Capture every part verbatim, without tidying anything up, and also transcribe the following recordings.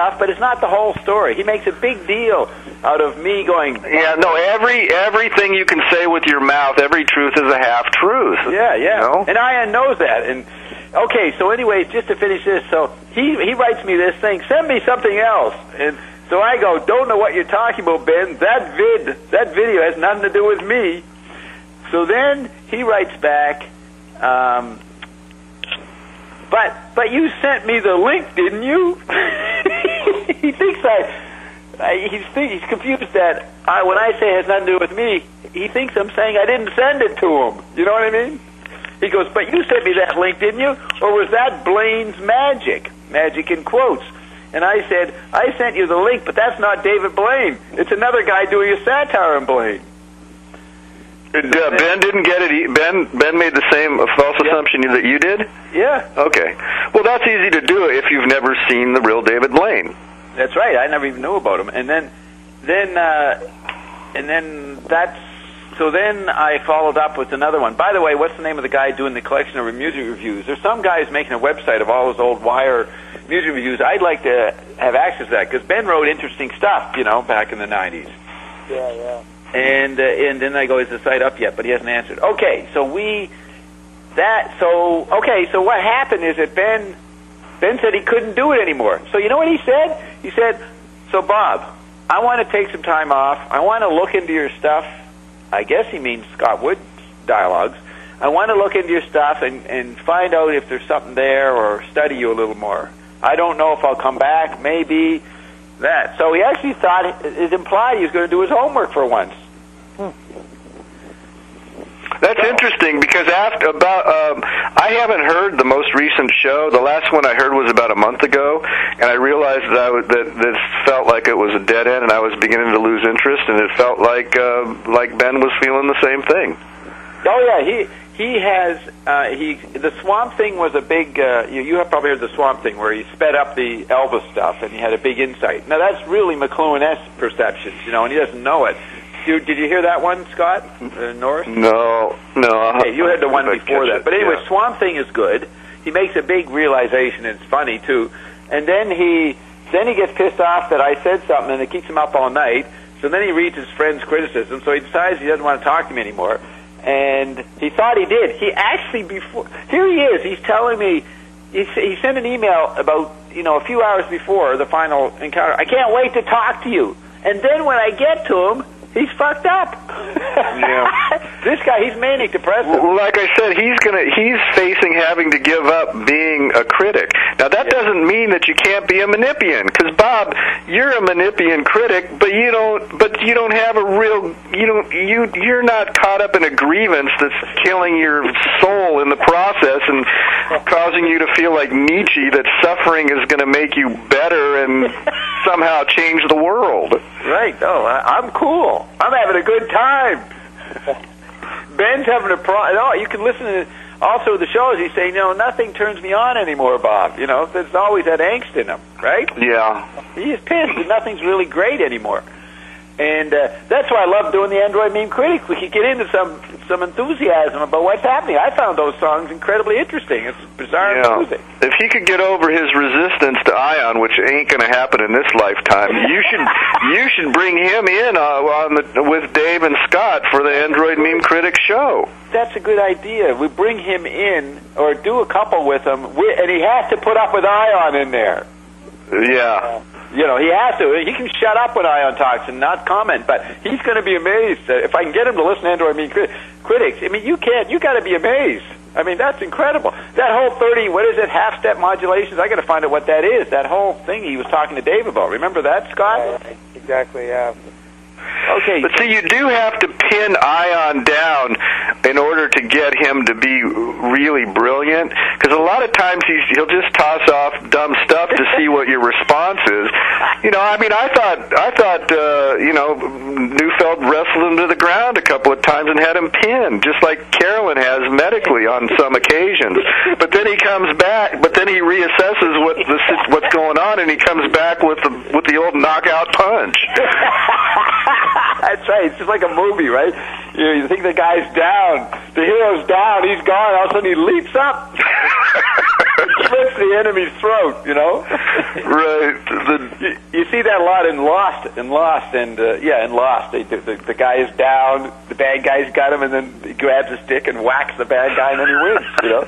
stuff, but it's not the whole story. He makes a big deal out of me going... Yeah, no, every everything you can say with your mouth, every truth is a half-truth. Yeah, yeah. You know? And Ian knows that. And okay, so anyways, just to finish this, so he he writes me this thing, send me something else. And so I go, don't know what you're talking about, Ben. That vid, that video has nothing to do with me. So then he writes back, um, but but you sent me the link, didn't you? He thinks I, I he's he's confused that I, when I say it has nothing to do with me, he thinks I'm saying I didn't send it to him. You know what I mean? He goes, but you sent me that link, didn't you? Or was that Blaine's magic? Magic in quotes. And I said, I sent you the link, but that's not David Blaine. It's another guy doing a satire on Blaine. Uh, Ben didn't get it. He, Ben Ben made the same false yeah. assumption that you did? Yeah. Okay. Well, that's easy to do if you've never seen the real David Blaine. That's right. I never even knew about him. And then, then, uh, and then that's, so then I followed up with another one. By the way, what's the name of the guy doing the collection of music reviews? There's some guy who's making a website of all those old Wire music reviews. I'd like to have access to that, because Ben wrote interesting stuff, you know, back in the nineties. Yeah, yeah. And uh, and then I go, is the site up yet? But he hasn't answered. Okay, so we, that, so, okay, so what happened is that Ben, Ben said he couldn't do it anymore. So you know what he said? He said, so Bob, I want to take some time off. I want to look into your stuff. I guess he means Scott Wood's dialogues. I want to look into your stuff and, and find out if there's something there or study you a little more. I don't know if I'll come back, maybe that. So he actually thought, it implied he was going to do his homework for once. Hmm. That's so interesting, because after about um, I haven't heard the most recent show. The last one I heard was about a month ago, and I realized that I was, that this felt like it was a dead end, and I was beginning to lose interest, and it felt like uh, like Ben was feeling the same thing. Oh yeah, he he has uh, he the Swamp Thing was a big. Uh, you, you have probably heard the Swamp Thing, where he sped up the Elvis stuff, and he had a big insight. Now that's really McLuhan-esque perceptions, you know, and he doesn't know it. Did, did you hear that one, Scott uh, Norris? No, no. Hey, you had the one before that. But anyway, yeah. Swamp Thing is good. He makes a big realization. It's funny too. And then he then he gets pissed off that I said something, and it keeps him up all night. So then he reads his friend's criticism. So he decides he doesn't want to talk to me anymore. And he thought he did. He actually before here he is. He's telling me he, he sent an email about you know a few hours before the final encounter. I can't wait to talk to you. And then when I get to him, he's fucked up. Yeah. This guy, he's manic depressive. Well, like I said, he's gonna he's facing having to give up being a critic. Now that yeah. doesn't mean that you can't be a Manipian, because Bob, you're a Manipian critic, but you don't but you don't have a real you don't you you're not caught up in a grievance that's killing your soul in the process and causing you to feel like Nietzsche, that suffering is going to make you better and somehow change the world. Right. Oh, I, I'm cool. I'm having a good time. Ben's having a problem. Oh, you can listen to also the shows. He's saying, you know, nothing turns me on anymore, Bob. You know, there's always that angst in him, right? Yeah. He's pissed that nothing's really great anymore. And uh, that's why I love doing the Android Meme Critics. We could get into some some enthusiasm about what's happening. I found those songs incredibly interesting. It's bizarre yeah. music. If he could get over his resistance to Ion, which ain't going to happen in this lifetime, you should you should bring him in uh, on the, with Dave and Scott for the Android Meme Critics show. That's a good idea. We bring him in, or do a couple with him, and he has to put up with Ion in there. Yeah. You know, he has to. He can shut up when Ion talks and not comment, but he's going to be amazed. Uh, if I can get him to listen to Android Meme Crit- Critics, I mean, you can't, you got to be amazed. I mean, that's incredible. That whole thirty, what is it, half-step modulations, I got to find out what that is. That whole thing he was talking to Dave about. Remember that, Scott? Uh, exactly, yeah. Okay. But see, you do have to pin Ion down in order to get him to be really brilliant, because a lot of times he's, he'll just toss off dumb stuff to see what your response is. You know, I mean, I thought, I thought, uh, you know, Neufeld wrestled him to the ground a couple of times and had him pinned, just like Carolyn has medically on some occasions. But then he comes back, but then he reassesses what the, what's going on, and he comes back with the with the old knockout punch. That's right. It's just like a movie, right? You, you think the guy's down, the hero's down, he's gone. All of a sudden he leaps up, and flips the enemy's throat, you know? Right. The, you, you see that a lot in Lost, in Lost, and uh, yeah, in Lost, they, the, the, the guy is down, the bad guy's got him, and then he grabs a stick and whacks the bad guy, and then he wins, you know?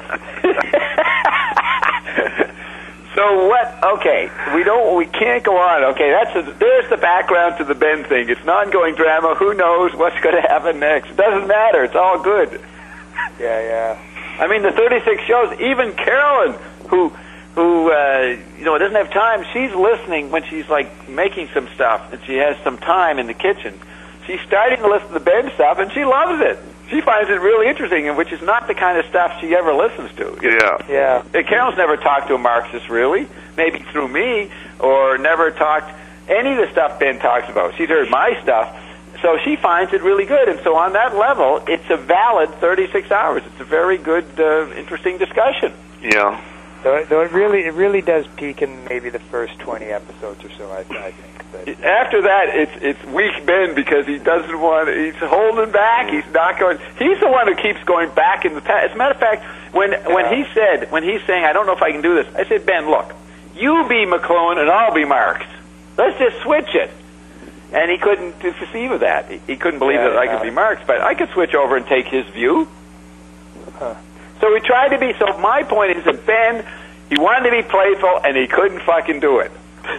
So what? Okay, we don't. We can't go on. Okay, that's a, there's the background to the Ben thing. It's an ongoing drama. Who knows what's going to happen next? It doesn't matter. It's all good. Yeah, yeah. I mean, the thirty-six shows. Even Carolyn, who, who, uh, you know, doesn't have time. She's listening when she's like making some stuff, and she has some time in the kitchen. She's starting to listen to the Ben stuff, and she loves it. She finds it really interesting, which is not the kind of stuff she ever listens to. Yeah. Yeah. Carol's never talked to a Marxist, really. Maybe through me, or never talked any of the stuff Ben talks about. She's heard my stuff, so she finds it really good. And so on that level, it's a valid thirty-six hours. It's a very good, uh, interesting discussion. Yeah. Though, though it really, it really does peak in maybe the first twenty episodes or so. I, I think. But after that, it's it's weak Ben because he doesn't want. He's holding back. He's not going. He's the one who keeps going back in the past. As a matter of fact, when yeah. when he said when he's saying, "I don't know if I can do this," I said, "Ben, look, you be McLuhan and I'll be Marx. Let's just switch it." And he couldn't conceive of that. He, he couldn't believe yeah, that I yeah. could be Marx, but I could switch over and take his view. Huh. So we tried to be. So my point is that Ben, he wanted to be playful and he couldn't fucking do it. Yeah.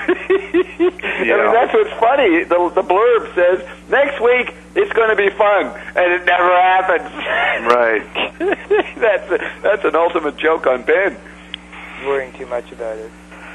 I mean, that's what's funny. The, the blurb says, next week it's going to be fun, and it never happens. Right. that's, a, that's an ultimate joke on Ben. Worrying too much about it.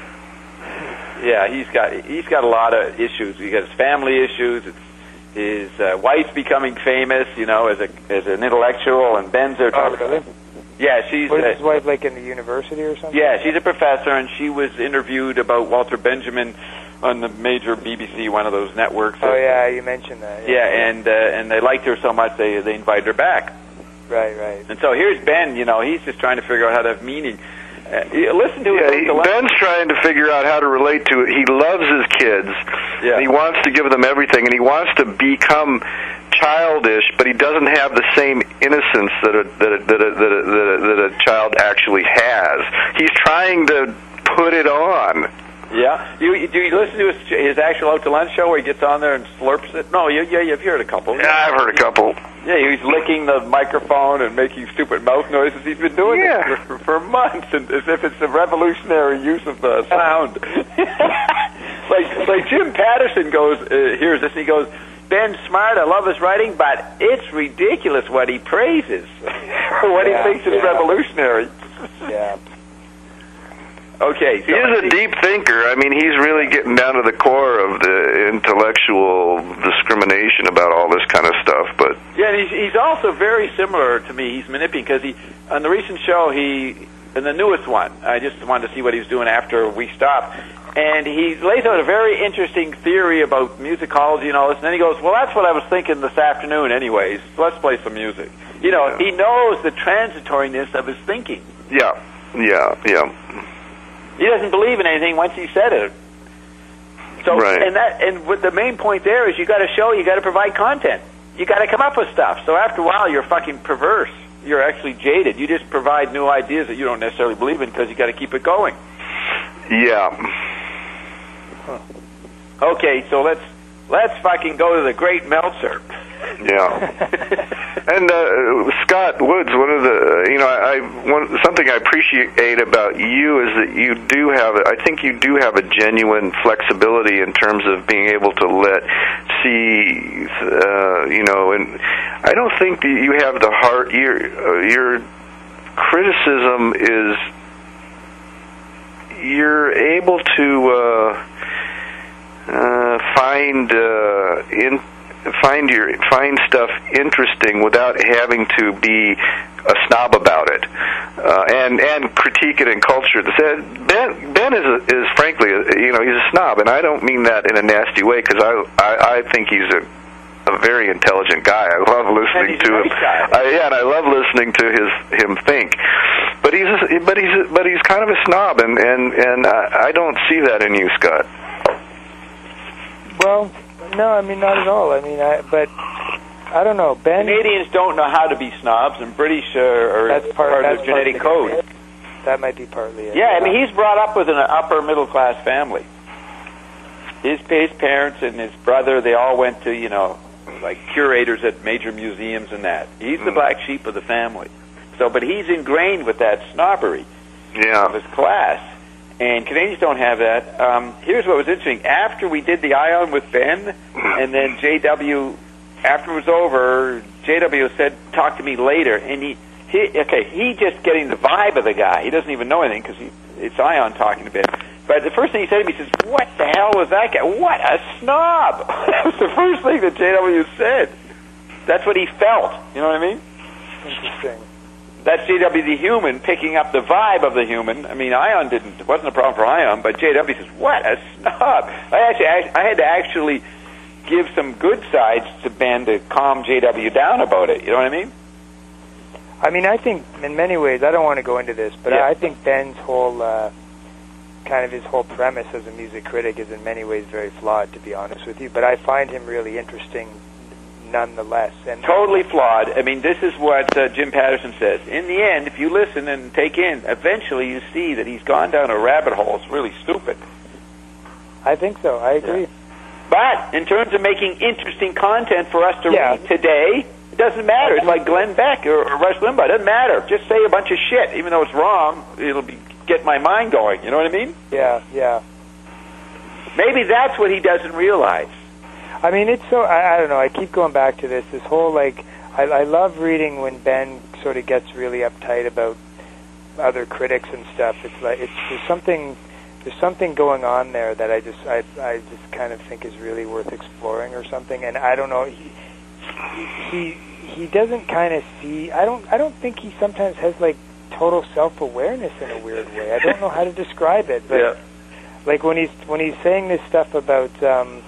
Yeah, he's got he's got a lot of issues. He got his family issues. It's his uh, wife's becoming famous, you know, as a as an intellectual, and Ben's there. Oh, really? Yeah, she's. Was uh, his wife like in the university or something? Yeah, she's a professor, and she was interviewed about Walter Benjamin on the major B B C, one of those networks. Oh yeah, you mentioned that. Yeah, yeah and uh, and they liked her so much they they invited her back. Right, right. And so here's Ben. You know, he's just trying to figure out how to have meaning. Uh, listen to yeah, it. he, Ben's trying to figure out how to relate to it. He loves his kids. Yeah. And he wants to give them everything, and he wants to become childish, but he doesn't have the same innocence that a, that a, that a, that a, that a, that a child actually has. He's trying to put it on. Yeah. You, you do you listen to his, his actual Out to Lunch show where he gets on there and slurps it? No, you, yeah, you've heard a couple. Yeah, I've heard a couple. Yeah, he's licking the microphone and making stupid mouth noises. He's been doing yeah. it for, for months, and as if it's a revolutionary use of the sound. like like Jim Patterson goes, uh, hears this, and he goes, Ben's smart, I love his writing, but it's ridiculous what he praises, what yeah, he thinks is yeah. revolutionary. Yeah. Okay. So he is a deep thinker. I mean, he's really getting down to the core of the intellectual discrimination about all this kind of stuff. But yeah, and he's, he's also very similar to me. He's manipulating because he, on the recent show, he, in the newest one, I just wanted to see what he was doing after we stopped, and he lays out a very interesting theory about musicology and all this, and then he goes, well, that's what I was thinking this afternoon anyways. Let's play some music. You know, yeah. he knows the transitoriness of his thinking. Yeah, yeah, yeah. He doesn't believe in anything once he said it. So, right. and that, and what the main point there is, you got to show, you got to provide content. You got to come up with stuff. So after a while, you're fucking perverse. You're actually jaded. You just provide new ideas that you don't necessarily believe in because you got to keep it going. Yeah. Huh. Okay, so let's let's fucking go to the Great Meltzer. Yeah. And uh, Scott Woods, one of the, you know, I, I one, something I appreciate about you is that you do have, I think you do have a genuine flexibility in terms of being able to let see, uh, you know, and I don't think that you have the heart. Your uh, your criticism is you're able to uh, uh, find uh, in. find your find stuff interesting without having to be a snob about it, uh, and and critique it in culture. Ben Ben is a, is frankly a, you know he's a snob, and I don't mean that in a nasty way because I, I I think he's a a very intelligent guy. I love listening to him. I, yeah, and I love listening to his him think. But he's a, but he's a, but he's kind of a snob, and and and I, I don't see that in you, Scott. Well. No, I mean, not at all. I mean, I, but I don't know. Ben, Canadians don't know how to be snobs, and British are, are that's part, part that's of the genetic part of the, code. that might be partly it. Yeah, I mean, he's brought up with an upper middle class family. His his parents and his brother, they all went to, you know, like curators at major museums and that. He's the black sheep of the family. So, but he's ingrained with that snobbery yeah. of his class. And Canadians don't have that. Um, here's what was interesting. After we did the Ion with Ben, and then J W, after it was over, J W said, talk to me later. And he, he okay, he just getting the vibe of the guy. He doesn't even know anything because it's Ion talking to Ben. But the first thing he said to me, he says, what the hell was that guy? What a snob! That was the first thing that J W said. That's what he felt. You know what I mean? Interesting. That's J W the human picking up the vibe of the human. I mean, Ion didn't. It wasn't a problem for Ion, but J W says, what a snob! I actually, I, I had to actually give some good sides to Ben to calm J W down about it. You know what I mean? I mean, I think in many ways, I don't want to go into this, but yeah. I think Ben's whole... Uh, kind of his whole premise as a music critic is in many ways very flawed, to be honest with you, but I find him really interesting nonetheless. And totally flawed. I mean, this is what uh, Jim Patterson says. In the end, if you listen and take in, eventually you see that he's gone down a rabbit hole. It's really stupid. I think so. I agree. Yeah. But in terms of making interesting content for us to yeah. read today, it doesn't matter. It's like Glenn Beck or, or Rush Limbaugh. It doesn't matter. Just say a bunch of shit. Even though it's wrong, it'll be get my mind going. You know what I mean? Yeah, yeah. Maybe that's what he doesn't realize. I mean, it's so, I, I don't know, I keep going back to this, this whole, like, I, I love reading when Ben sort of gets really uptight about other critics and stuff. It's like, it's, there's something, there's something going on there that I just, I, I just kind of think is really worth exploring or something, and I don't know, he, he, he doesn't kind of see, I don't, I don't think he sometimes has, like, total self-awareness in a weird way. I don't know how to describe it, but yeah. like when he's when he's saying this stuff about um,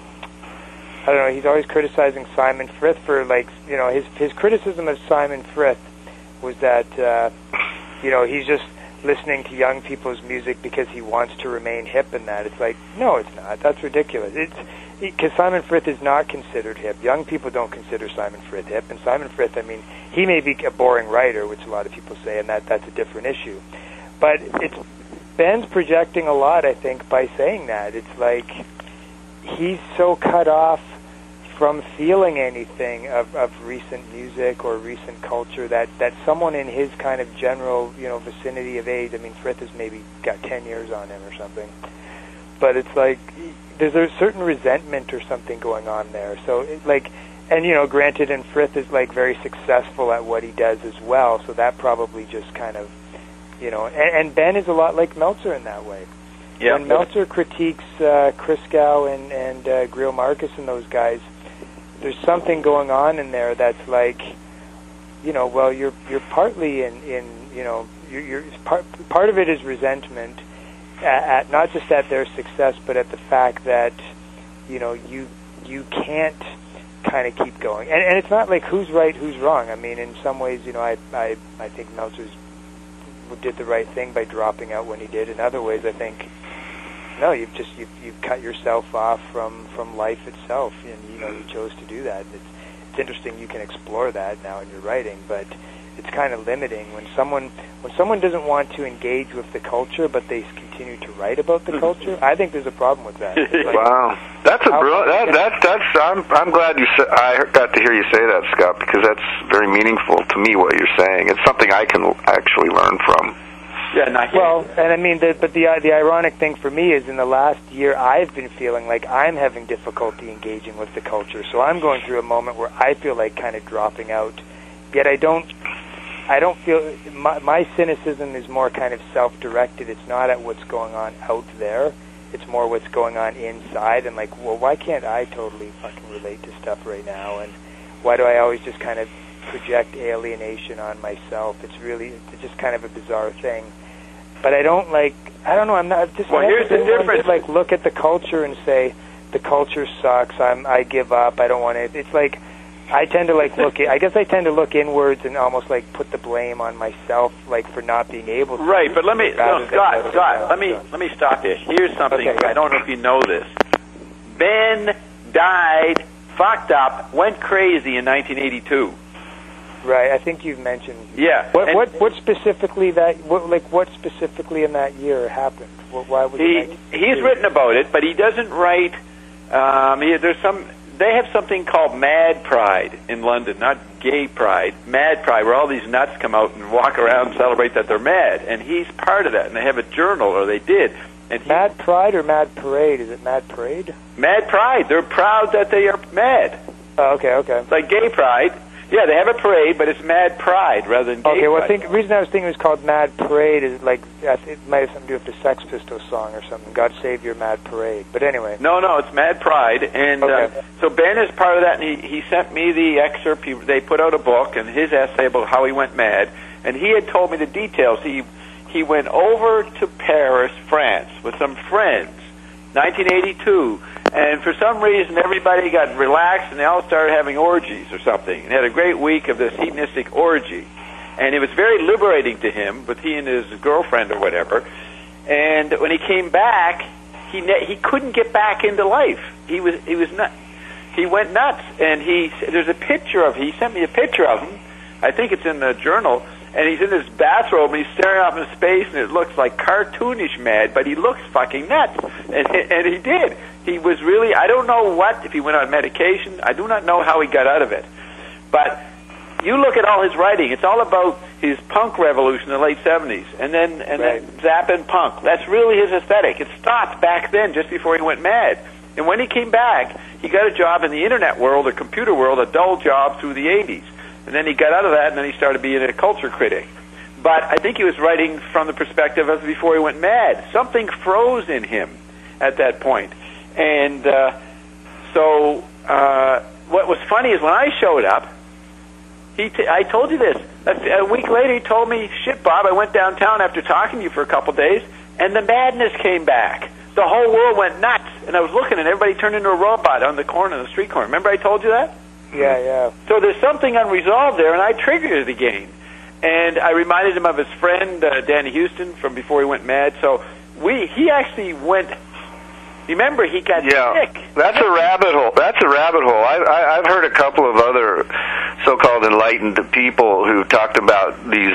I don't know, he's always criticizing Simon Frith for, like, you know, his his criticism of Simon Frith was that uh, you know, he's just listening to young people's music because he wants to remain hip and that. It's like, no, it's not. That's ridiculous. It's because Simon Frith is not considered hip. Young people don't consider Simon Frith hip. And Simon Frith, I mean, he may be a boring writer, which a lot of people say, and that that's a different issue. But it's Ben's projecting a lot, I think, by saying that. It's like he's so cut off from feeling anything of, of recent music or recent culture that, that someone in his kind of general, you know, vicinity of age, I mean, Frith has maybe got ten years on him or something, but it's like there's a certain resentment or something going on there. So, it, like, and, you know, granted, and Frith is, like, very successful at what he does as well, so that probably just kind of, you know, and, and Ben is a lot like Meltzer in that way. Yeah. When Meltzer critiques uh, Christgau and, and uh, Greil Marcus and those guys, there's something going on in there that's like, you know, well, you're you're partly in, in you know, you're, you're part part of it is resentment at, at not just at their success, but at the fact that, you know, you you can't kind of keep going. And, and it's not like who's right, who's wrong. I mean, in some ways, you know, I I I think Meltzer's did the right thing by dropping out when he did. In other ways, I think, no, you've just you've, you've cut yourself off from, from life itself, and you know you chose to do that. It's it's interesting. You can explore that now in your writing, but it's kind of limiting when someone when someone doesn't want to engage with the culture, but they continue to write about the culture. I think there's a problem with that. It's like, wow, that's a brilliant. That, that that's I'm I'm glad you sa- I got to hear you say that, Scott, because that's very meaningful to me. What you're saying, it's something I can actually learn from. Yeah, not well, and I mean, the, but the uh, the ironic thing for me is in the last year I've been feeling like I'm having difficulty engaging with the culture. So I'm going through a moment where I feel like kind of dropping out. Yet I don't, I don't feel my, my cynicism is more kind of self-directed. It's not at what's going on out there. It's more what's going on inside. And like, well, why can't I totally fucking relate to stuff right now? And why do I always just kind of project alienation on myself? It's really, it's just kind of a bizarre thing. But I don't like, I don't know, I'm not, just well, here's the difference. To, like, look at the culture and say, the culture sucks, I'm, I give up, I don't want it. It's like, I tend to like look, I guess I tend to look inwards and almost like put the blame on myself, like for not being able to. Right, but let me, no, Scott, Scott, let me, let me stop you. Here's something, okay, I don't know if you know this. Ben died, fucked up, went crazy in nineteen eighty-two. Right, I think you've mentioned. Yeah. What and what what specifically that what like what specifically in that year happened? What, why was he it he's written about it, but he doesn't write. Um, he, there's some. They have something called Mad Pride in London, not Gay Pride. Mad Pride, where all these nuts come out and walk around and celebrate that they're mad, and he's part of that. And they have a journal, or they did. And he, Mad Pride or Mad Parade? Is it Mad Parade? Mad Pride. They're proud that they are mad. Oh, okay, okay. It's like Gay Pride. Yeah, they have a parade, but it's Mad Pride rather than Gay Okay, well, Pride. I think the reason I was thinking it was called Mad Parade is like it might have something to do with the Sex Pistols song or something. God Save Your Mad Parade. But anyway. No, no, it's Mad Pride, and okay. uh, so Ben is part of that, and he, he sent me the excerpt. He, they put out a book and his essay about how he went mad, and he had told me the details. He he went over to Paris, France, with some friends, nineteen eighty-two. And for some reason, everybody got relaxed, and they all started having orgies or something, and had a great week of this hedonistic orgy. And it was very liberating to him, with he and his girlfriend or whatever. And when he came back, he ne- he couldn't get back into life. He was he was nut. He went nuts, and he there's a picture of he sent me a picture of him. I think it's in the journal. And he's in this bathrobe, and he's staring off into space, and it looks like cartoonish mad, but he looks fucking nuts. And, and he did. He was really, I don't know what, if he went on medication. I do not know how he got out of it. But you look at all his writing, it's all about his punk revolution in the late seventies, and then and right. then zapping punk. That's really his aesthetic. It stopped back then, just before he went mad. And when he came back, he got a job in the internet world, or computer world, a dull job through the eighties. And then he got out of that, and then he started being a culture critic. But I think he was writing from the perspective of before he went mad. Something froze in him at that point. And uh, so uh, what was funny is when I showed up, he t- I told you this. A, a week later, he told me, shit, Bob, I went downtown after talking to you for a couple days, and the madness came back. The whole world went nuts. And I was looking, and everybody turned into a robot on the corner, on the street corner. Remember I told you that? Yeah, yeah. So there's something unresolved there, and I triggered it again. And I reminded him of his friend, uh, Danny Houston, from before he went mad. So we, he actually went, remember, he got yeah, sick. That's a rabbit hole. That's a rabbit hole. I, I, I've heard a couple of other so-called enlightened people who talked about these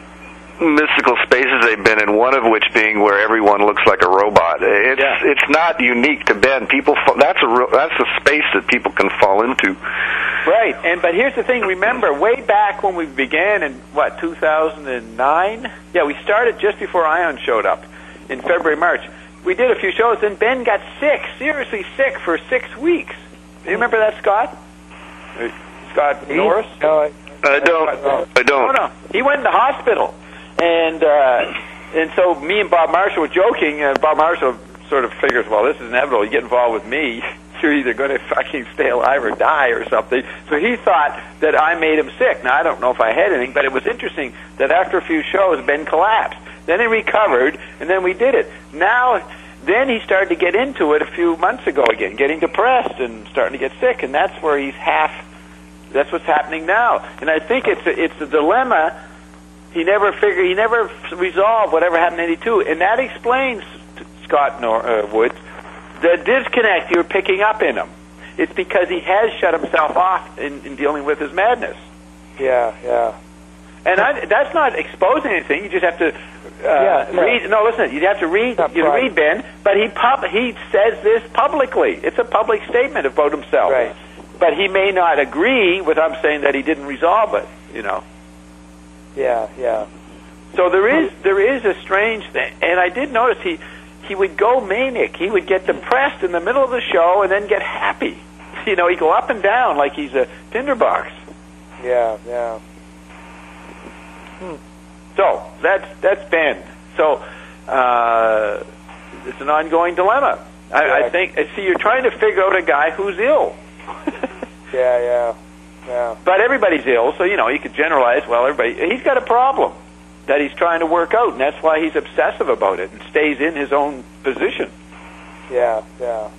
mystical spaces they've been in, one of which being where everyone looks like a robot. It's yeah. it's not unique to Ben. People, that's a real, that's a space that people can fall into. Right, and but here's the thing. Remember, way back when we began in what two thousand nine? Yeah, we started just before Ion showed up in February, March. We did a few shows, and Ben got sick, seriously sick for six weeks. Do you remember that, Scott? Uh, Scott Norris? No, I, I don't. I don't. No, no. He went in the hospital. And uh, and so me and Bob Marshall were joking, and Bob Marshall sort of figures, well, this is inevitable. You get involved with me, you're either going to fucking stay alive or die or something. So he thought that I made him sick. Now, I don't know if I had anything, but it was interesting that after a few shows, Ben collapsed. Then he recovered, and then we did it. Now, then he started to get into it a few months ago again, getting depressed and starting to get sick, and that's where he's half, that's what's happening now. And I think it's a, it's a dilemma. He never figured, he never resolved whatever happened in eighty-two, and that explains, Scott Nor- uh, Woods, the disconnect you're picking up in him. It's because he has shut himself off in, in dealing with his madness. Yeah, yeah. And I, that's not exposing anything. You just have to uh, yeah, yeah. read. No, listen. You have to read. You read Ben, but he pub, he says this publicly. It's a public statement about himself. Right. But he may not agree with I'm saying that he didn't resolve it. You know. Yeah, yeah. So there is there is a strange thing, and I did notice he he would go manic. He would get depressed in the middle of the show and then get happy. You know, he'd go up and down like he's a tinderbox. Yeah, yeah. Hmm. So that's that's Ben. So uh, it's an ongoing dilemma. I, yeah. I think. See, you're trying to figure out a guy who's ill. yeah, yeah. Yeah. But everybody's ill, so, you know, you could generalize, well, everybody, he's got a problem that he's trying to work out, and that's why he's obsessive about it and stays in his own position. Yeah, yeah.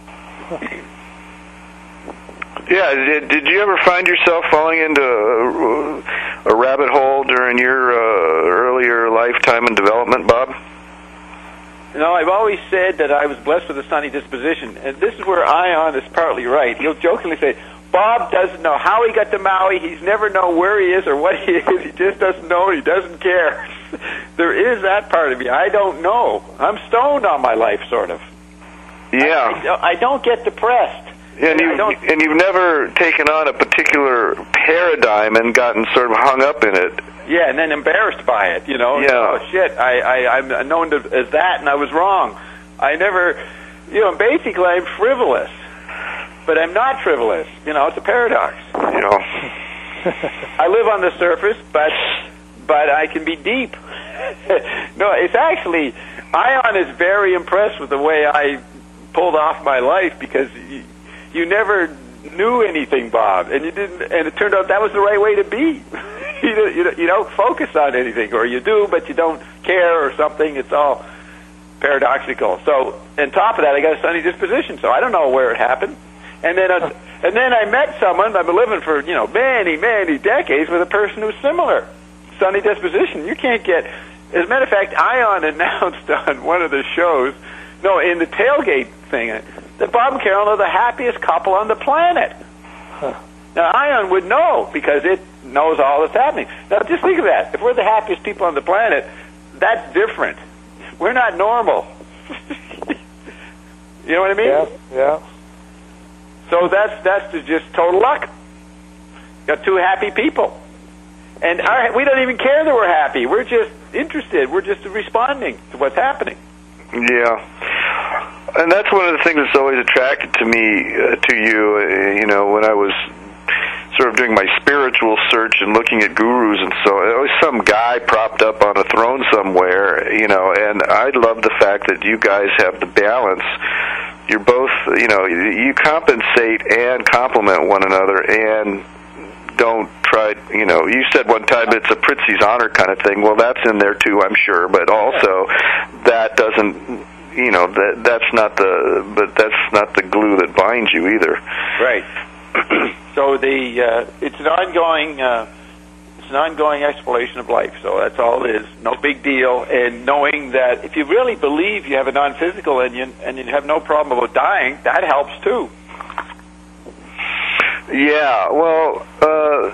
Yeah, did, did you ever find yourself falling into a, a rabbit hole during your uh, earlier lifetime and development, Bob? No, I've always said that I was blessed with a sunny disposition, and this is where Ion is partly right. He'll jokingly say, Bob doesn't know how he got to Maui. He's never known where he is or what he is. He just doesn't know. He doesn't care. There is that part of me. I don't know. I'm stoned on my life, sort of. Yeah. I, I don't get depressed. And, you, and you've never taken on a particular paradigm and gotten sort of hung up in it. Yeah, and then embarrassed by it, you know. Yeah. Oh, shit, I, I, I'm known to, as that, and I was wrong. I never, you know, basically I'm frivolous. But I'm not frivolous. You know, it's a paradox. You know. I live on the surface, but but I can be deep. No, it's actually, Ion is very impressed with the way I pulled off my life, because you, you never knew anything, Bob, and you didn't, and it turned out that was the right way to be. you, don't, you, don't, you don't focus on anything, or you do, but you don't care or something. It's all paradoxical. So, on top of that, I got a sunny disposition, so I don't know where it happened. And then, uh, and then I met someone. I've been living for you know many, many decades with a person who's similar, sunny disposition. You can't get. As a matter of fact, Ion announced on one of the shows, no, in the tailgate thing, that Bob and Carolyn are the happiest couple on the planet. Huh. Now, Ion would know because it knows all that's happening. Now, just think of that. If we're the happiest people on the planet, that's different. We're not normal. You know what I mean? Yeah. Yeah. So that's that's just total luck. Got two happy people, and our, we don't even care that we're happy. We're just interested. We're just responding to what's happening. Yeah, and that's one of the things that's always attracted to me uh, to you. Uh, you know, when I was sort of doing my spiritual search and looking at gurus and so, there was some guy propped up on a throne somewhere. You know, and I love the fact that you guys have the balance. You're both, you know, you compensate and complement one another, and don't try, you know, you said one time it's a Pritzi's honor kind of thing. Well, that's in there too, I'm sure, but also that doesn't, you know, that that's not the, but that's not the glue that binds you either. Right. So the, uh, it's an ongoing, uh, it's an ongoing exploration of life. So that's all it is. No big deal. And knowing that if you really believe you have a non-physical and you, and you have no problem about dying, that helps too. Yeah, well, uh,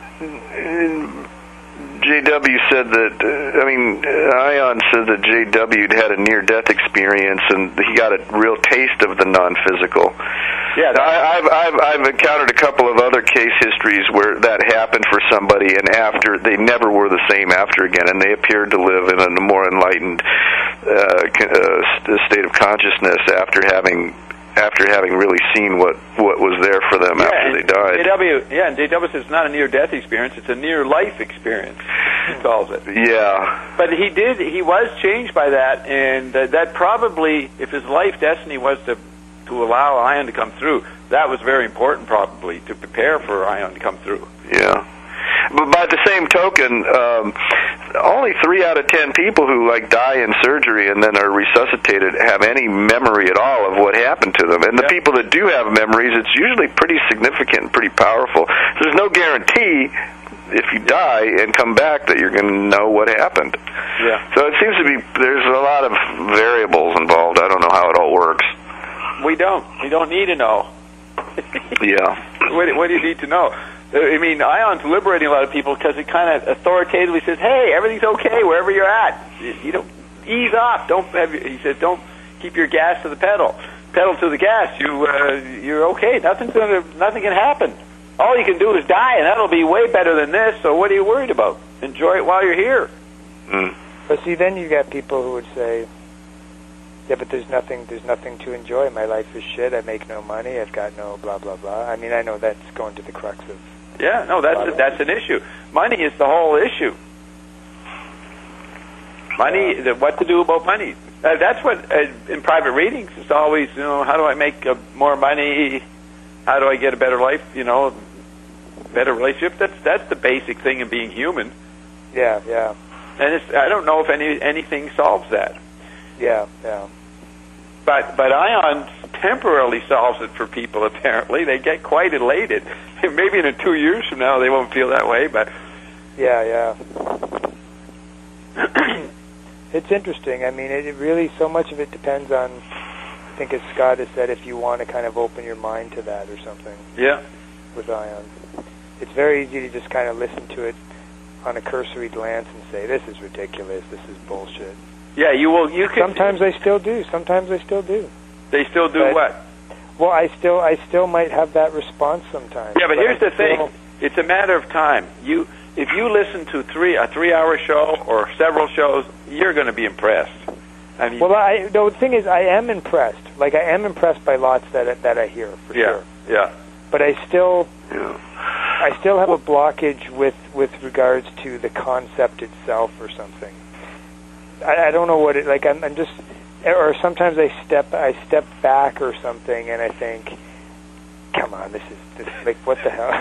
J W said that, uh, I mean, Ion said that J W had had a near-death experience and he got a real taste of the non-physical. Yeah, I, I've, I've, I've encountered a couple of other case histories where that happened for somebody, and after, they never were the same after again, and they appeared to live in a more enlightened uh, uh, state of consciousness after having after having really seen what, what was there for them yeah, after they died. J W, yeah, and J W says it's not a near-death experience, it's a near-life experience, he calls it. Yeah. But he did, he was changed by that, and uh, that probably, if his life destiny was to, to allow Ion to come through, that was very important probably, to prepare for Ion to come through. Yeah. But by the same token, um, only three out of ten people who like die in surgery and then are resuscitated have any memory at all of what happened to them. And the yeah. people that do have memories, it's usually pretty significant and pretty powerful. There's no guarantee if you die and come back that you're going to know what happened. Yeah. So it seems to be there's a lot of variables involved. I don't know how it all works. We don't. We don't need to know. Yeah. What, what do you need to know? I mean, Ion's liberating a lot of people because it kind of authoritatively says, "Hey, everything's okay wherever you're at. You, you don't ease off. Don't have." He says, "Don't keep your gas to the pedal. Pedal to the gas. You uh, you're okay. Nothing's gonna nothing can happen. All you can do is die, and that'll be way better than this. So what are you worried about? Enjoy it while you're here." Mm. But see, then you got people who would say, "Yeah, but there's nothing. There's nothing to enjoy. My life is shit. I make no money. I've got no blah blah blah." I mean, I know that's going to the crux of. Yeah, no, that's a, that's an issue. Money is the whole issue. Money, the, what to do about money. Uh, that's what, uh, in private readings, it's always, you know, how do I make uh, more money? How do I get a better life, you know, better relationship? That's that's the basic thing in being human. Yeah, yeah. And it's, I don't know if any anything solves that. Yeah, yeah. But but Ion temporarily solves it for people, apparently. They get quite elated. Maybe in two years from now they won't feel that way, but... Yeah, yeah. It's interesting. I mean, it really, so much of it depends on, I think as Scott has said, if you want to kind of open your mind to that or something. Yeah. with Ion. It's very easy to just kind of listen to it on a cursory glance and say, this is ridiculous, this is bullshit. Yeah, you will. You can. Sometimes I still do. Sometimes I still do. They still do but, what? Well, I still, I still might have that response sometimes. Yeah, but, but here's I the thing: still... it's a matter of time. You, if you listen to three a three-hour show or several shows, you're going to be impressed. I mean, well, I, the thing is, I am impressed. Like, I am impressed by lots that that I hear for yeah, sure. Yeah. But I still, Yeah. I still have a blockage with with regards to the concept itself or something. I, I don't know what it like. I'm, I'm just, or sometimes I step I step back or something, and I think, come on, this is this, like what the hell?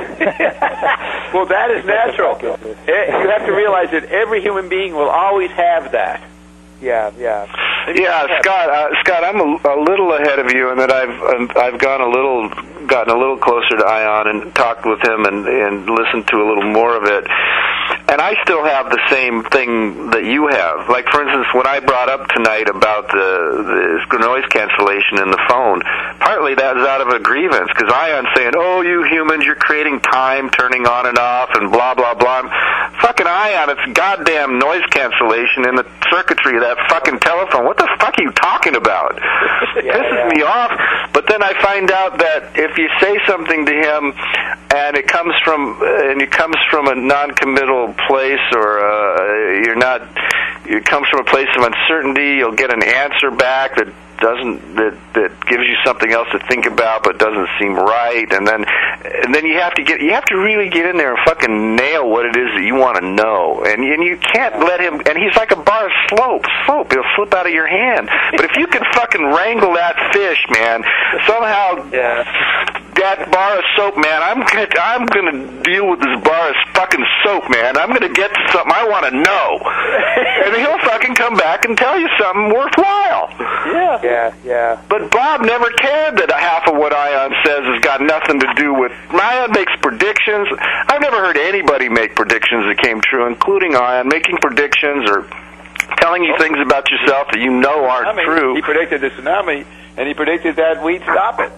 Well, that is natural. You have to realize that every human being will always have that. Yeah, yeah. Yeah, Scott. Uh, Scott, I'm a, a little ahead of you in that I've um, I've gone a little, gotten a little closer to Ion and talked with him and and listened to a little more of it. And I still have the same thing that you have. Like, for instance, when I brought up tonight about the, the noise cancellation in the phone, partly that is out of a grievance because Ion's saying, "Oh, you humans, you're creating time turning on and off and blah blah blah." Fucking Ion, it's goddamn noise cancellation in the circuitry of that fucking telephone. What the fuck are you talking about? It Yeah, pisses yeah. me off. But then I find out that if you say something to him and it comes from and it comes from a non-committal place or uh, you're not, it comes from a place of uncertainty, you'll get an answer back that doesn't that that gives you something else to think about but doesn't seem right, and then and then you have to get you have to really get in there and fucking nail what it is that you want to know, and and you can't let him. And he's like a bar of soap, soap. He'll slip out of your hand. But if you can fucking wrangle that fish, man, somehow Yeah. that bar of soap, man, I'm gonna I'm gonna deal with this bar of fucking soap, man. I'm gonna get to something I want to know, and he'll fucking come back and tell you something worthwhile. Yeah. Yeah, yeah. But Bob never cared that half of what Ion says has got nothing to do with... Ion makes predictions. I've never heard anybody make predictions that came true, including Ion, making predictions or telling you things about yourself that you know aren't I mean, true. He predicted the tsunami, and he predicted that we'd stop it.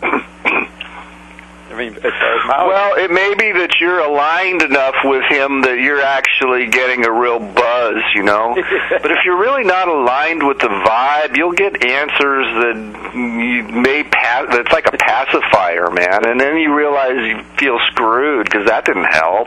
I mean, as far as Mao... Well, it may be that you're aligned enough with him that you're actually getting a real buzz, you know? But if you're really not aligned with the vibe, you'll get answers that you may pass... That's like a pacifier, man. And then you realize you feel screwed because that didn't help.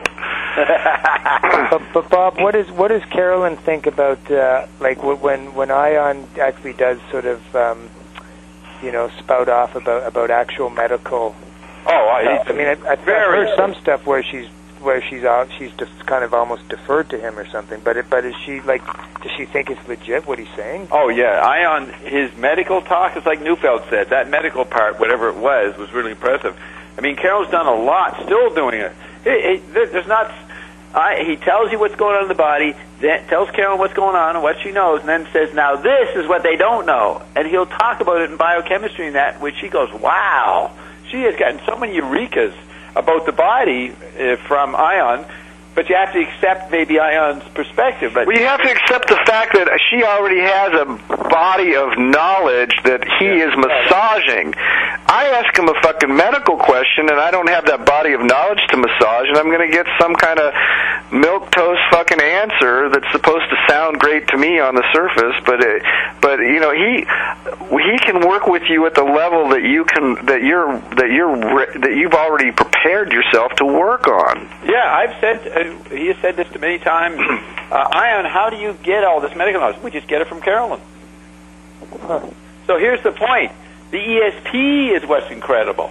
but, but Bob, what is what does Carolyn think about uh, like w- when when Ion actually does sort of um, you know spout off about about actual medical? Oh, I, I mean, I, I've very heard some stuff where she's where she's out, she's just kind of almost deferred to him or something. But it, but is she like? Does she think it's legit what he's saying? Oh yeah, Ion. His medical talk is like Neufeld said. That medical part, whatever it was, was really impressive. I mean, Carol's done a lot, still doing it. He, he, there's not. I, he tells you what's going on in the body, then tells Carolyn what's going on and what she knows, and then says, "Now this is what they don't know," and he'll talk about it in biochemistry and that, which she goes, "Wow." She has gotten so many eurekas about the body uh, from Ion, but you have to accept maybe Ion's perspective. But well, you have to accept the fact that she already has a body of knowledge that he Yeah. is massaging. I ask him a fucking medical question, and I don't have that body of knowledge to massage, and I'm going to get some kind of milquetoast fucking answer that's supposed to sound great to me on the surface, but it, but you know he he can work with you at the level that you can that you're that you're that you've already prepared yourself to work on. yeah, I've said uh, he has said this to many times. Uh, Ion, how do you get all this medical knowledge? We just get it from Carolyn. Huh. So here's the point: the E S P is what's incredible.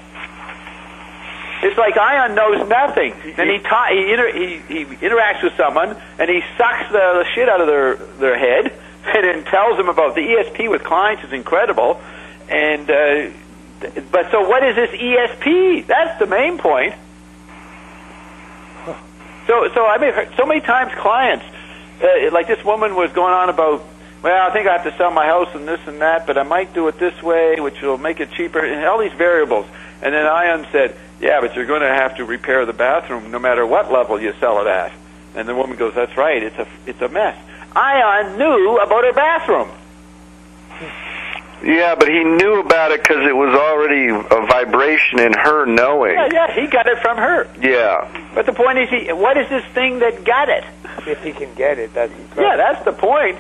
It's like Ion knows nothing. Then he ta- he, inter- he he interacts with someone and he sucks the, the shit out of their their head and then tells them about the E S P with clients is incredible. And uh, th- but so what is this E S P? That's the main point. So so I mean so many times clients uh, like this woman was going on about. Well, I think I have to sell my house and this and that, but I might do it this way, which will make it cheaper, and all these variables. And then Ion said, yeah, but you're going to have to repair the bathroom no matter what level you sell it at. And the woman goes, that's right, it's a, it's a mess. Ion knew about her bathroom. Yeah, but he knew about it because it was already a inspiration in her knowing. Yeah, yeah, he got it from her. Yeah. But the point is, he, what is this thing that got it? If he can get it, that's incredible. Yeah, that's the point.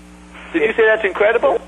Did you say that's incredible?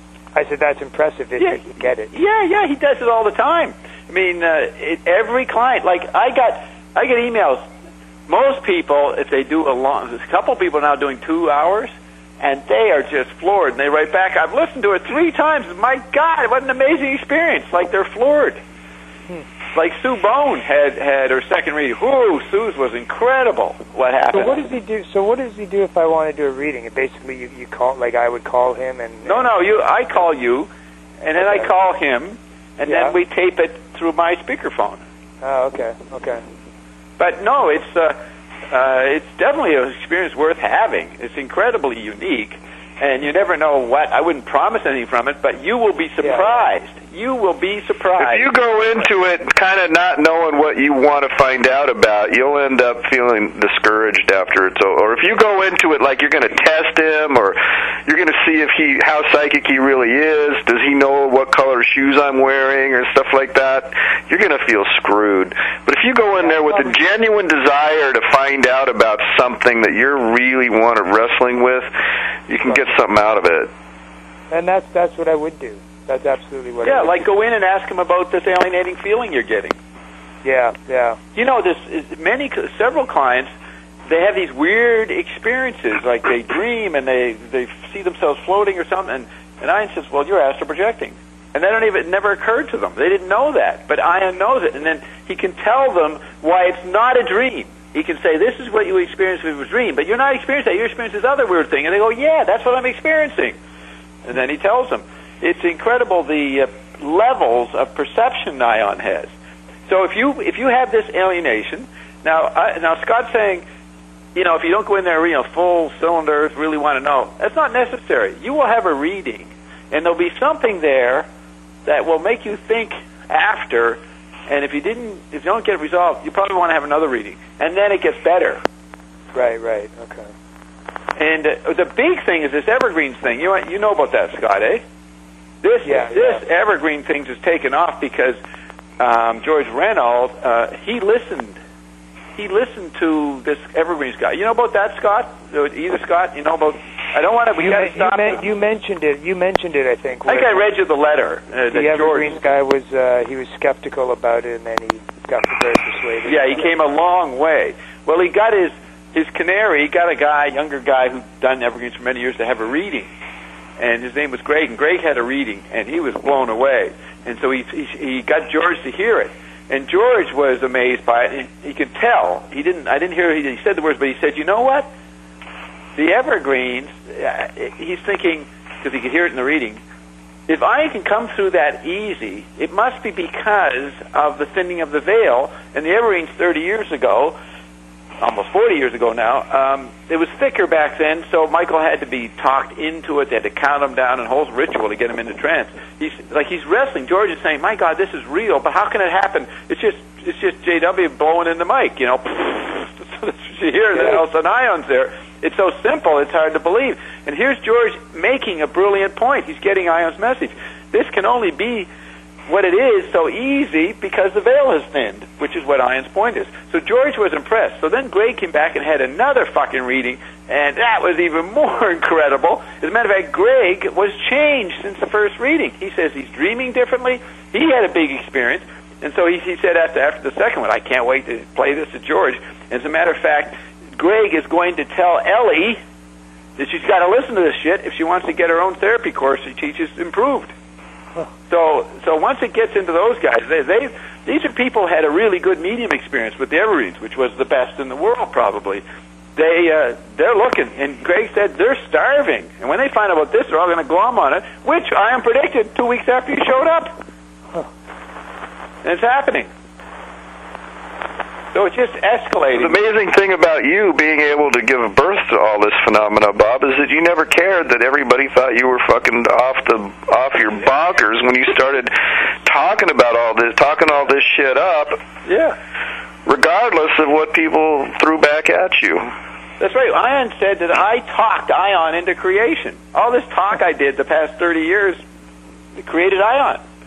I said that's impressive if Yeah. he can get it. Yeah, yeah, he does it all the time. I mean, uh, it, every client, like I got, I get emails. Most people, if they do a long, there's a couple people now doing two hours, and they are just floored. And they write back, I've listened to it three times. My God, what an amazing experience! Like they're floored. Hmm. Like Sue Bone had had her second reading. Whoo, Sue's was incredible. What happened? So what does he do? So what does he do if I want to do a reading? And basically, you, you call, like I would call him and. No, no, you. I call you, and then Okay. I call him, and Yeah. then we tape it through my speakerphone. Oh, okay, okay. But no, it's uh, uh, it's definitely an experience worth having. It's incredibly unique, and you never know what. I wouldn't promise anything from it, but you will be surprised. Yeah. You will be surprised. If you go into it kind of not knowing what you want to find out about, you'll end up feeling discouraged after it's over. Or if you go into it like you're going to test him, or you're going to see if he how psychic he really is, does he know what color shoes I'm wearing, or stuff like that, you're going to feel screwed. But if you go in there with a genuine desire to find out about something that you're really want to wrestling with, you can get something out of it. And that's that's what I would do. That's absolutely what. Yeah, I would like do. go in and ask him about this alienating feeling you're getting. Yeah, yeah. You know, this is many, several clients, they have these weird experiences, like they dream and they they see themselves floating or something. And, and Ian says, "Well, you're astral projecting," and they don't even it never occurred to them. They didn't know that, but Ian knows it, and then he can tell them why it's not a dream. He can say, "This is what you experienced with a dream, but you're not experiencing that. You're experiencing this other weird thing." And they go, "Yeah, that's what I'm experiencing." And then he tells them. It's incredible the uh, levels of perception Ion has. So if you if you have this alienation, now I, now Scott's saying, you know, if you don't go in there, you know, full cylinders, really want to know, that's not necessary. You will have a reading, and there'll be something there that will make you think after. And if you didn't, if you don't get it resolved, you probably want to have another reading, and then it gets better. Right, right, okay. And uh, the big thing is this evergreens thing. You you know about that, Scott, eh? This yeah, this yeah. evergreen thing has taken off because um, George Reynolds uh, he listened he listened to this evergreens guy. You know about that, Scott? Either Scott, you know about? I don't want to. We you, got to you, stop. men, you mentioned it. You mentioned it. I think. I think I read you the letter. Uh, the evergreens George, guy was uh, he was skeptical about it, and then he got very persuaded. Yeah, he came a long way. Well, he got his his canary. He got a guy, younger guy who'd done evergreens for many years to have a reading. And his name was Greg, and Greg had a reading, and he was blown away. And so he, he he got George to hear it, and George was amazed by it. He, he could tell. He didn't. I didn't hear he, he said the words, but he said, "You know what? The evergreens." Uh, he's thinking because he could hear it in the reading. If I can come through that easy, it must be because of the thinning of the veil. And the evergreens thirty years ago. Almost forty years ago now, um, it was thicker back then, so Michael had to be talked into it. They had to count him down and a whole ritual to get him into trance. He's like he's wrestling. George is saying, "My God, this is real, but how can it happen? It's just it's just J W blowing in the mic, you know." That's what you hear, and then all of a sudden Ion's there. It's so simple, it's hard to believe. And here's George making a brilliant point. He's getting Ion's message. This can only be what it is so easy because the veil has thinned, which is what Ion's point is. So George was impressed. So then Greg came back and had another fucking reading, and that was even more incredible. As a matter of fact, Greg was changed since the first reading. He says he's dreaming differently. He had a big experience, and so he, he said after, after the second one, I can't wait to play this to George. As a matter of fact, Greg is going to tell Ellie that she's got to listen to this shit if she wants to get her own therapy course she teaches improved. So, so once it gets into those guys, they, they, these are people who had a really good medium experience with the evergreens, which was the best in the world, probably. They, uh, they're looking, and Greg said they're starving. And when they find out about this, they're all going to glom on it, which I am predicted two weeks after you showed up. And it's happening. So it's just escalating. The amazing thing about you being able to give birth to all this phenomena, Bob, is that you never cared that everybody thought you were fucking off the off your bonkers when you started talking about all this, talking all this shit up. Yeah. Regardless of what people threw back at you. That's right. Ion said that I talked Ion into creation. All this talk I did the past thirty years created Ion.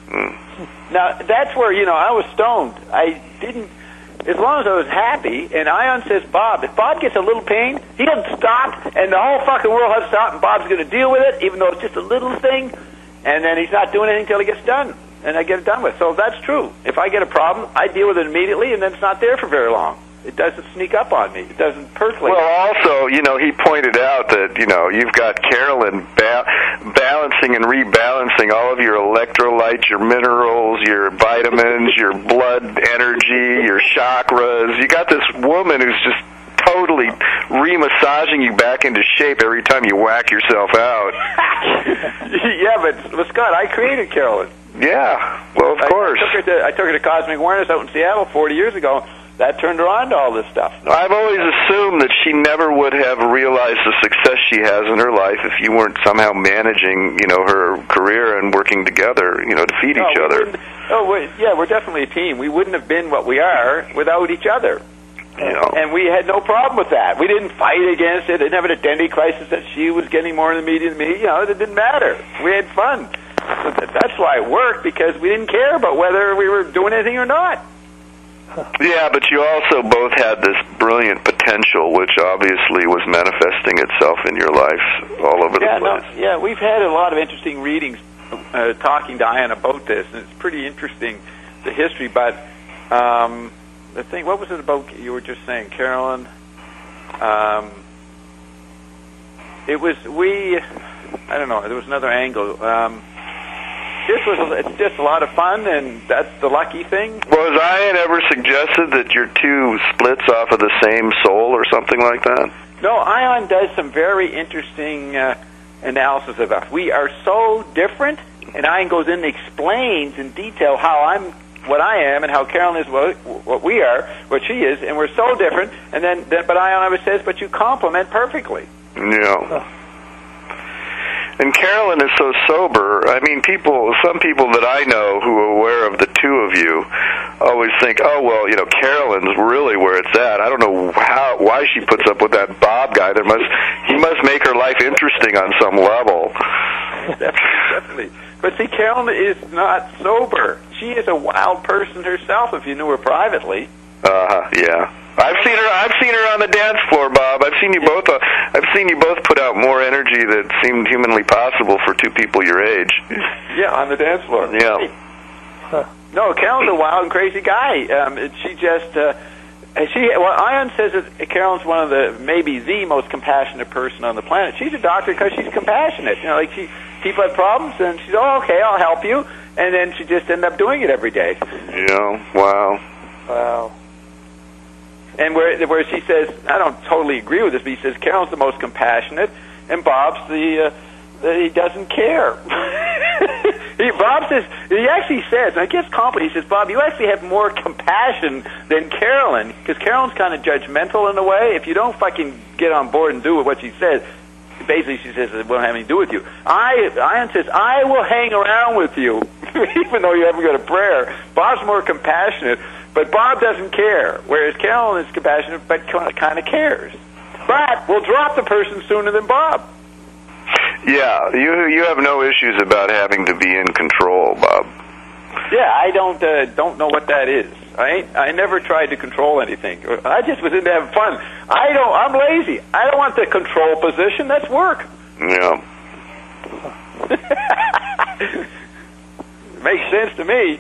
Mm. Now, that's where, you know, I was stoned. I didn't, as long as I was happy, and Ion says, Bob, if Bob gets a little pain, he doesn't stop, and the whole fucking world has to stop, and Bob's going to deal with it, even though it's just a little thing, and then he's not doing anything until he gets done, and I get it done with. So that's true. If I get a problem, I deal with it immediately, and then it's not there for very long. It doesn't sneak up on me. It doesn't percolate. Well, also, you know, he pointed out that, you know, you've got Carolyn ba- balancing and rebalancing all of your electrolytes, your minerals, your vitamins, your blood energy, your chakras. You got this woman who's just totally re-massaging you back into shape every time you whack yourself out. Yeah, but, but Scott, I created Carolyn. Yeah, well, of I, course. I took, her to, I took her to Cosmic Awareness out in Seattle forty years ago. That turned her on to all this stuff. I've always assumed that she never would have realized the success she has in her life if you weren't somehow managing, you know, her career and working together, you know, to feed no, each other. Oh, we, yeah, we're definitely a team. We wouldn't have been what we are without each other. You know. And we had no problem with that. We didn't fight against it. Didn't have an identity crisis that she was getting more in the media than me. You know, it didn't matter. We had fun. So that, that's why it worked, because we didn't care about whether we were doing anything or not. Yeah, but you also both had this brilliant potential, which obviously was manifesting itself in your life all over yeah, the place. No, yeah, we've had a lot of interesting readings uh, talking to Ian about this, and it's pretty interesting, the history. But um, the thing, what was it about you were just saying, Carolyn? Um, it was, we, I don't know, there was another angle. Um, This was, it's just a lot of fun, and that's the lucky thing. Was Ian ever suggested that you're two splits off of the same soul or something like that? No, Ion does some very interesting uh, analysis of us. We are so different, and Ion goes in and explains in detail how I'm what I am and how Carolyn is what, what we are, what she is, and we're so different. And then, then but Ion always says, but you complement perfectly. Yeah. And Carolyn is so sober. I mean, people, some people that I know who are aware of the two of you always think, oh, well, you know, Carolyn's really where it's at. I don't know how, why she puts up with that Bob guy. There must, he must make her life interesting on some level. Definitely, definitely. But see, Carolyn is not sober. She is a wild person herself, if you knew her privately. Uh-huh, yeah. I've seen her. I've seen her on the dance floor, Bob. I've seen you both. Uh, I've seen you both put out more energy that seemed humanly possible for two people your age. Yeah, on the dance floor. Yeah. Huh. No, Carolyn's a wild and crazy guy. Um, she just. Uh, she. Well, Ion says that Carolyn's one of the maybe the most compassionate person on the planet. She's a doctor because she's compassionate. You know, like she people have problems and she's oh okay, I'll help you, and then she just ended up doing it every day. Yeah. Wow. Wow. And where where she says, I don't totally agree with this, but he says Carolyn's the most compassionate, and Bob's the uh, he doesn't care. he, Bob says he actually says, and I guess compliment. He says, Bob, you actually have more compassion than Carolyn, because Carolyn's kind of judgmental in a way. If you don't fucking get on board and do what she says, basically she says it won't have anything to do with you. I Ian says I will hang around with you, even though you haven't got a prayer. Bob's more compassionate. But Bob doesn't care, whereas Carolyn is compassionate but kind of cares. But we'll drop the person sooner than Bob. Yeah, you you have no issues about having to be in control, Bob. Yeah, I don't uh, don't know what that is. I ain't, I never tried to control anything. I just was into having fun. I don't. I'm lazy. I don't want the control position. That's work. Yeah. Makes sense to me.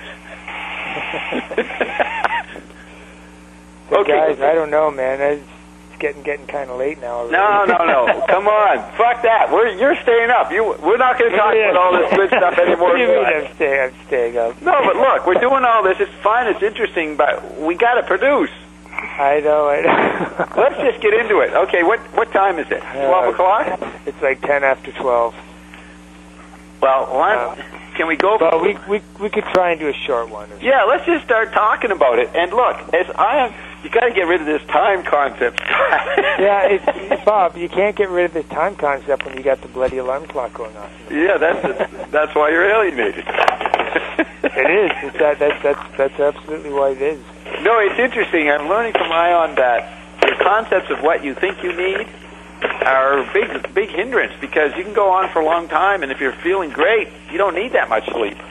Okay, guys, I don't know, man. It's getting getting kind of late now. Already. No, no, no. Come on, fuck that. We're you're staying up. You, we're not going to talk about all this good stuff anymore. What do you mean I'm staying? I'm staying up. No, but look, we're doing all this. It's fun. It's interesting, but we got to produce. I know. I know. Let's just get into it. Okay, what what time is it? Twelve uh, o'clock. It's like ten after twelve. Well, why, um, can we go? Well, we we we could try and do a short one. Or yeah, let's just start talking about it. And look, as I am, you got to get rid of this time concept. Yeah, it's, Bob, you can't get rid of this time concept when you got the bloody alarm clock going on. Yeah, that's that's why you're alienated. It is. It's that, that that's that's absolutely why it is. No, it's interesting. I'm learning from Ion that the concepts of what you think you need are a big, big hindrance, because you can go on for a long time, and if you're feeling great, you don't need that much sleep.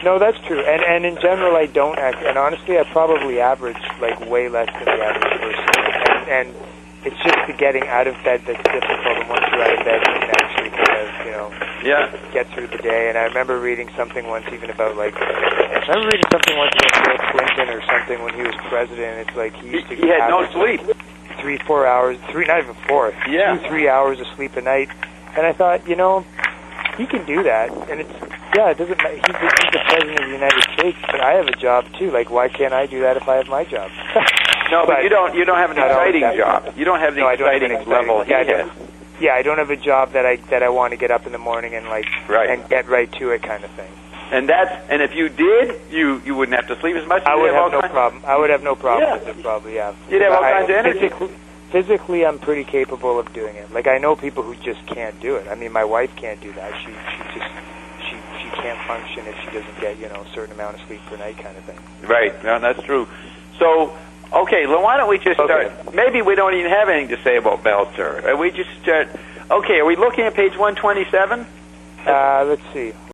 No, that's true. And and in general, I don't act. And honestly, I probably average like way less than the average person. And, and it's just the getting out of bed that's difficult. And once you're out of bed, you can actually kind of, you know, yeah. get through the day. And I remember reading something once, even about like, I remember reading something once about Bill Clinton or something when he was president. It's like he used to he, he had no sleep. Like three, four hours, three, not even four, yeah. two, three hours of sleep a night. And I thought, you know, he can do that, and it's yeah, it doesn't matter. He's the, he's the president of the United States, but I have a job too. Like, why can't I do that if I have my job? No, but, but you don't. You don't have an exciting job. You don't have the no, exciting, exciting level he yeah, has. Yeah, I don't have a job that I that I want to get up in the morning and like right. and get right to it kind of thing. And that's and if you did, you you wouldn't have to sleep as much. I would have, have no problem. I would have no problem yeah. with it. Probably, yeah. You'd have all I, kinds of energy. Physically, physically, I'm pretty capable of doing it. Like I know people who just can't do it. I mean, my wife can't do that. She she just she she can't function if she doesn't get you know a certain amount of sleep per night, kind of thing. Right. No, that's true. So. Okay, well, why don't we just start? Okay. Maybe we don't even have anything to say about Meltzer. Uh, we just start. Okay, are we looking at page one twenty-seven? Uh, let's see.